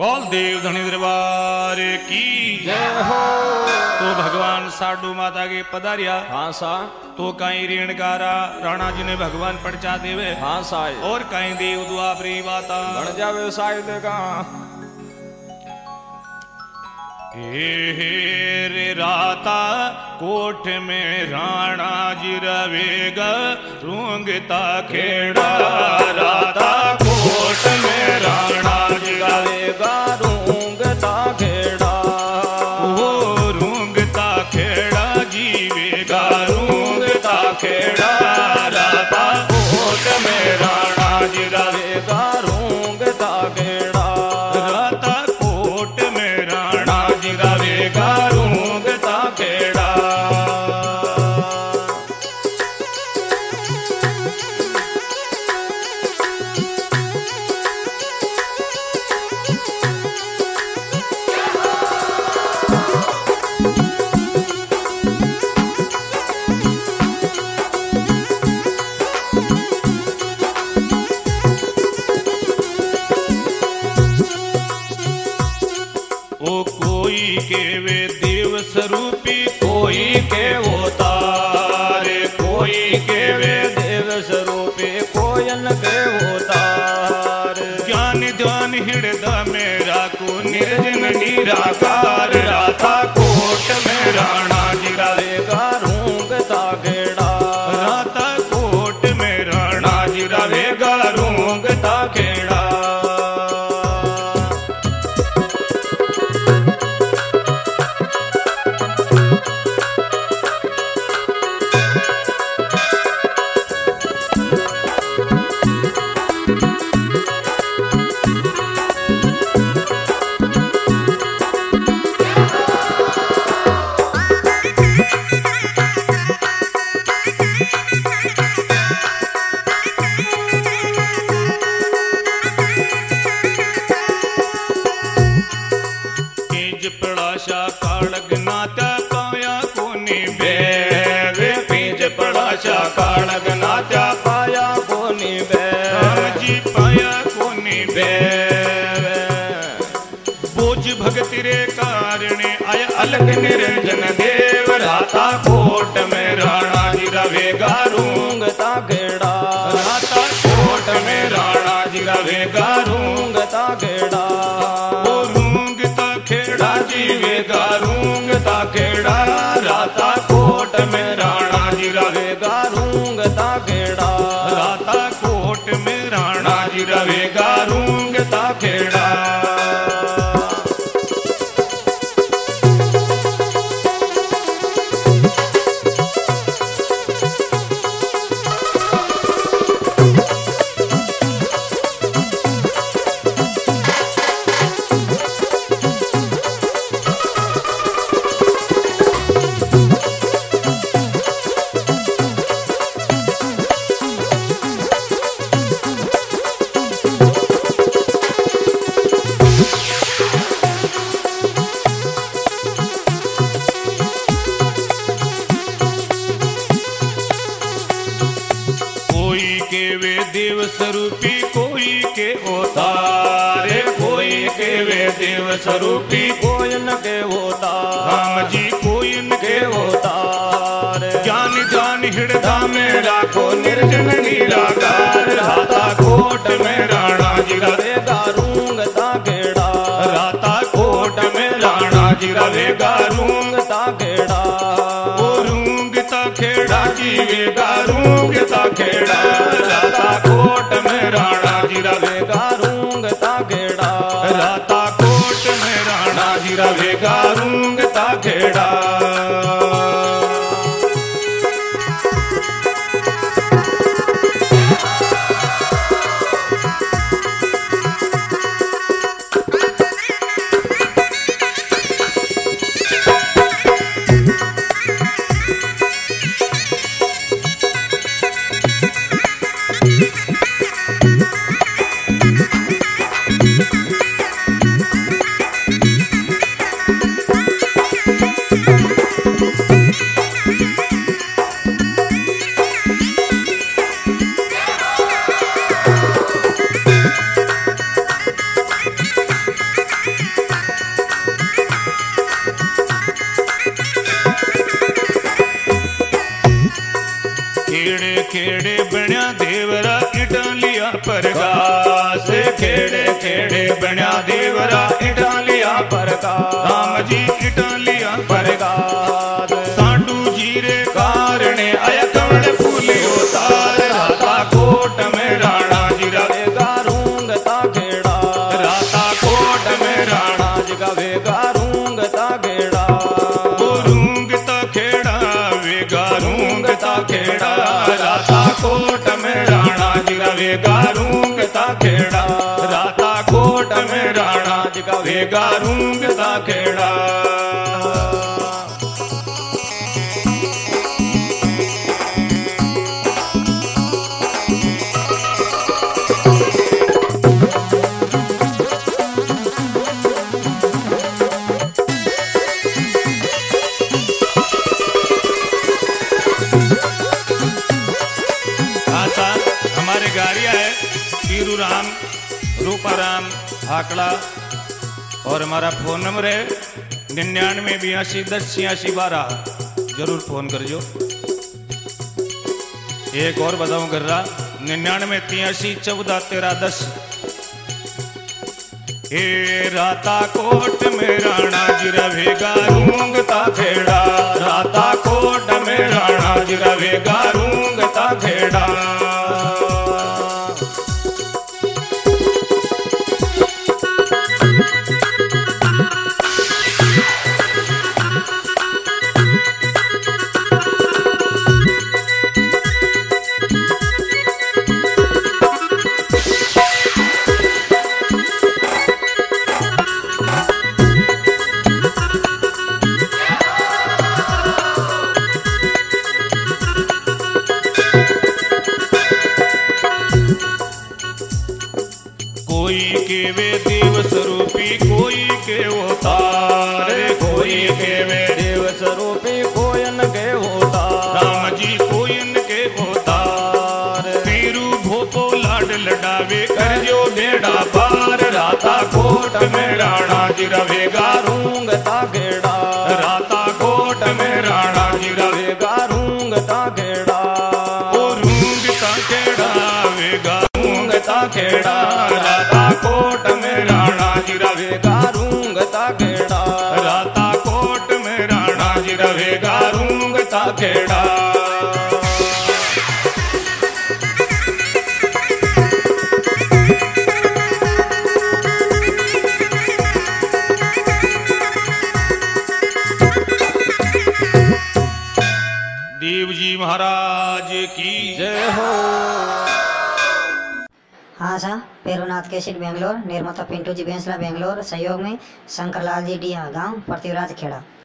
बोल देव धनी दरबार की जय हो। तो भगवान साडू माता के पधारिया। हाँ सा। तो कहीं रेणकारा राणा जी ने भगवान पड़चा देवे। हाँ साई। और कहीं देव द्वापरी बाता बन जावे साई देगा। रे राता कोठ में राणा जी रवेगा रूंगता खेड़ा। राता कोठ में राणा जी रवेगा रूंगता खेड़ा। ओ रूंगता खेड़ा जीवेगा रूंगता खेड़ा। राता कोठ में राणा जी रवेगा रूंगता खेड़ा। राता कोट में राणा जी रवेगा रूंगता खेड़ा। ओ कोई के वे देव स्वरूपी कोई के वो तारे। कोई के वे देव स्वरूपे कोयन के होतार। ज्ञान ध्यान हृदय मेरा को निर्जन निराकार। राधा कोट में राणा जी रवेगा रूंगता खेड़ा। राधा कोट में राणा जी रवेगा रूंगता खेड़ा। पड़ाशा काड़ग नात्या पाया कोनी बे। वे पीज पड़ाशा काड़ग नात्या पाया कोनी बे। राम जी पाया कोनी बे। बोझ भगति रे कारणे आय अलग निरंजन देव। राता कोट में राणा जी रवेगा रूंगता खेड़ा। राता कोट में राणा जी रवेगा रूंगता खेड़ा। जीवेगा रूंगता खेड़ा। राता कोट में राणा जी रवेगा रूंगता खेड़ा। राता कोट में राणा जी रवेगा रूंगता खेड़ा। देव स्वरूपी कोई के अवतारे। कोई के वे देव स्वरूपी कोयन के होतार। राम जी कोयन के होतार। ज्ञान ज्ञान हृदय में राखो निर्जन निराकार। राता कोट में राणा जी रवेगा रूंगता खेड़ा। राता कोट में राणा जी रवेगा रूंगता खेड़ा। ओ रूंगता खेड़ा जीवेगा रूंगता खेड़ा। राता कोट में राणा जी रवेगा रूंगता खेड़ा। राता कोट में राणा जी रवेगा रूंगता खेड़ा। खेड़े बण्या देवरा इटालिया परगास खेड़े खेड़े बण्या देवरा इटालिया परगास राम जी इटालिया परगास साडू जीरे कारणे आया कमल फूलियो तार राता कोट में राणा जी वेगा रूंगता खेड़ा राता कोट में राणा जी का वेगा रूंगता खेड़ा रूंगता खेड़ा वेगा रूंगता खेड़ा राता कोट में राणा जी का वेगा रूंगता खेड़ा राता कोट में राणा जी का वेगा रूंगता खेड़ा हमारे गाड़िया है पीरू राम रूपाराम आकड़ा और हमारा फोन नंबर है 9982108612 जरूर फोन करजो। एक और बताऊं कर रहा 9983141310 ए राता कोट में राणा जी रवेगा रूंगता खेड़ा राता कोट में राणा जी रवेगा रूंगता खेड़ा कोई के वे देव स्वरूपी कोई के अवतार कोई के वे देव स्वरूपी कोयन के होता राम जी कोयन के अवतार पीरू भोपो लाड लडावे करजो बेड़ा पार राता कोट में राणा जी रवेगा रूंगता खेड़ा राता कोट में राणा जी वेगा रूंगता खेड़ा रूंगता खेड़ा वेगा रूंगता खेड़ा राता कोट में राणा जी वेगा रूंगता खेड़ा राता कोट में राणा जी रवेगा रूंगता खेड़ा देव जी महाराज की जय हो। हाँ सा पेरुनाथ केसिट बेंगलोर निर्माता पिंटू जी बेंसला बेंगलोर सहयोग में शंकर लाल जी डी गांव पृथ्वीराज खेड़ा।